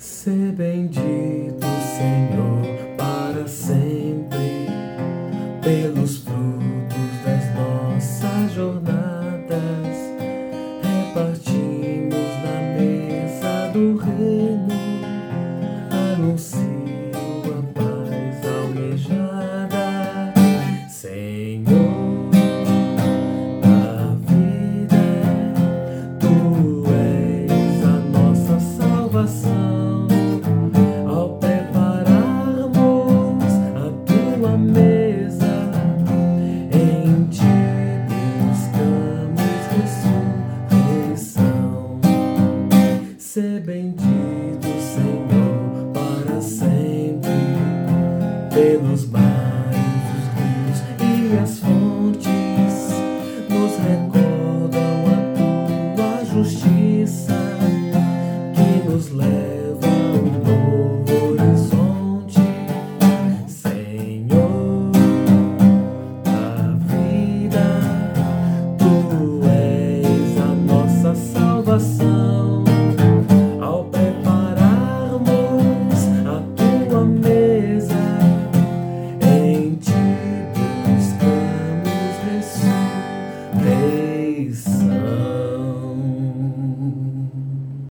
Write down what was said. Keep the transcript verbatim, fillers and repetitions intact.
Ser bendito, Senhor, para sempre, pelos frutos das nossas jornadas, repartimos na mesa do reino, anunciamos